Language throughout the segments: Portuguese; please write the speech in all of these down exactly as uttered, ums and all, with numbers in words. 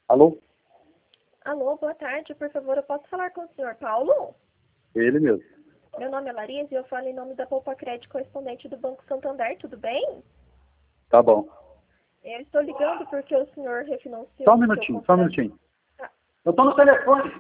Alô? Alô, boa tarde. Por favor, eu posso falar com o senhor Paulo? Ele mesmo. Meu nome é Larissa e eu falo em nome da Poupa Crédito, correspondente do Banco Santander. Tudo bem? Tá bom. Eu estou ligando porque o senhor refinanciou Só um o seu minutinho, contrato. só um minutinho. Tá. Eu tô no telefone.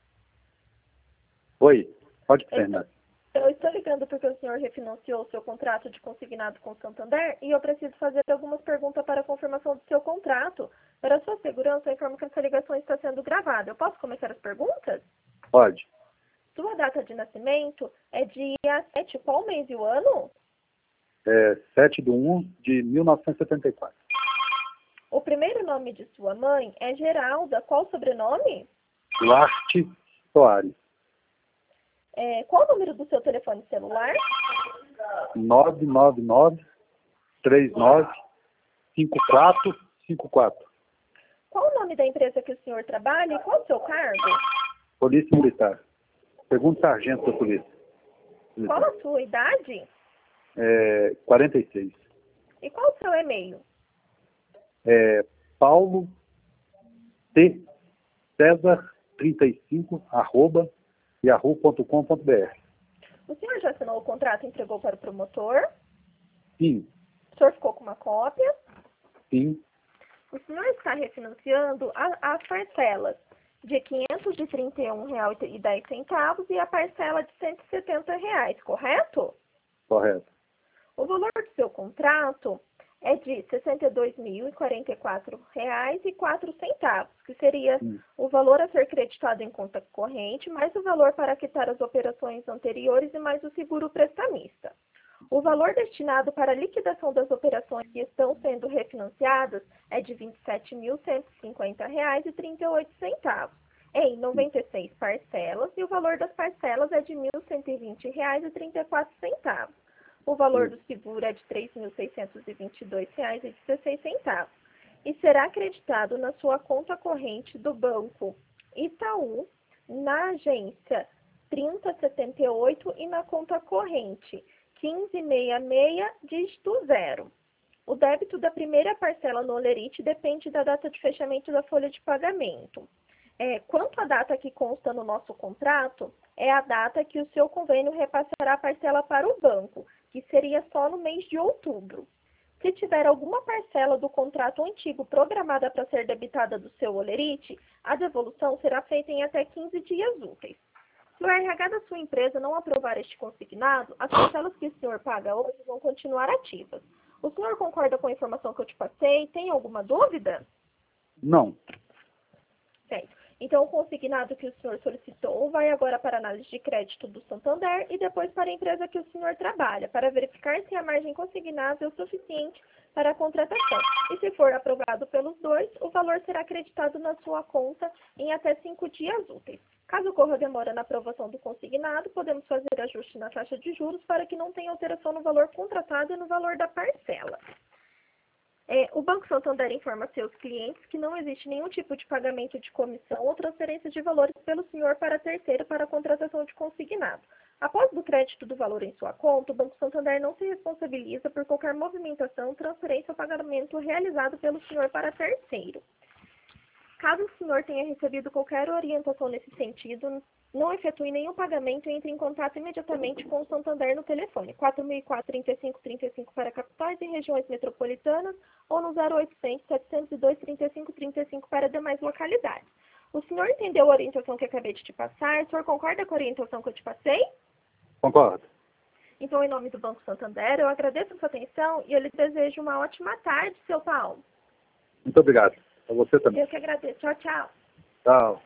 Oi, pode Eu estou, terminar. eu estou ligando porque o senhor refinanciou o seu contrato de consignado com o Santander e eu preciso fazer algumas perguntas para a confirmação do seu contrato. Para sua segurança, eu informo que essa ligação está sendo gravada. Eu posso começar as perguntas? Pode. Sua data de nascimento é dia sete, qual mês e o ano? É sete de um de mil novecentos e setenta e quatro. O primeiro nome de sua mãe é Geralda. Qual o sobrenome? Duarte Soares. É, qual o número do seu telefone celular? nove nove nove, três nove, cinco quatro cinco quatro. Qual o nome da empresa que o senhor trabalha e qual o seu cargo? Polícia Militar. Segundo sargento da Polícia Qual Militar. a sua idade? É quarenta e seis. E qual o seu e-mail? É Paulo T. César trinta e cinco, arroba, yahoo ponto com ponto br. O senhor já assinou o contrato e entregou para o promotor? Sim, O senhor ficou com uma cópia? sim, O senhor está refinanciando a- as parcelas de quinhentos e trinta e um reais e dez centavos e a parcela de cento e setenta reais, correto? correto. O valor do seu contrato é de sessenta e dois mil e quarenta e quatro reais e quatro centavos, que seria Hum. o valor a ser creditado em conta corrente, mais o valor para quitar as operações anteriores e mais o seguro prestamista. O valor destinado para a liquidação das operações que estão sendo refinanciadas é de vinte e sete mil cento e cinquenta reais e trinta e oito centavos, em noventa e seis parcelas, e o valor das parcelas é de mil cento e vinte reais e trinta e quatro centavos. O valor do seguro é de três mil seiscentos e vinte e dois reais e dezesseis centavos e será acreditado na sua conta corrente do Banco Itaú, na agência trinta setenta e oito e na conta corrente quinze sessenta e seis, dígito zero. O débito da primeira parcela no Olerite depende da data de fechamento da folha de pagamento. É, quanto à data que consta no nosso contrato, é a data que o seu convênio repassará a parcela para o banco, que seria só no mês de outubro. Se tiver alguma parcela do contrato antigo programada para ser debitada do seu Olerite, a devolução será feita em até quinze dias úteis. Se o R H da sua empresa não aprovar este consignado, as parcelas que o senhor paga hoje vão continuar ativas. O senhor concorda com a informação que eu te passei? Tem alguma dúvida? Não. Certo. Então, o consignado que o senhor solicitou vai agora para a análise de crédito do Santander e depois para a empresa que o senhor trabalha, para verificar se a margem consignada é o suficiente para a contratação. E se for aprovado pelos dois, o valor será acreditado na sua conta em até cinco dias úteis. Caso ocorra demora na aprovação do consignado, podemos fazer ajuste na taxa de juros para que não tenha alteração no valor contratado e no valor da parcela. É, o Banco Santander informa a seus clientes que não existe nenhum tipo de pagamento de comissão ou transferência de valores pelo senhor para terceiro para a contratação de consignado. Após o crédito do valor em sua conta, o Banco Santander não se responsabiliza por qualquer movimentação, transferência ou pagamento realizado pelo senhor para terceiro. Caso o senhor tenha recebido qualquer orientação nesse sentido, não efetue nenhum pagamento e entre em contato imediatamente com o Santander no telefone quatro mil e quatro, trinta e cinco, trinta e cinco para capitais e regiões metropolitanas ou no zero oitocentos, setecentos e dois, trinta e cinco, trinta e cinco para demais localidades. O senhor entendeu a orientação que acabei de te passar? O senhor concorda com a orientação que eu te passei? Concordo. Então, em nome do Banco Santander, eu agradeço a sua atenção e eu lhe desejo uma ótima tarde, seu Paulo. Muito obrigado. A você também. Eu que agradeço. Tchau, tchau. Tchau.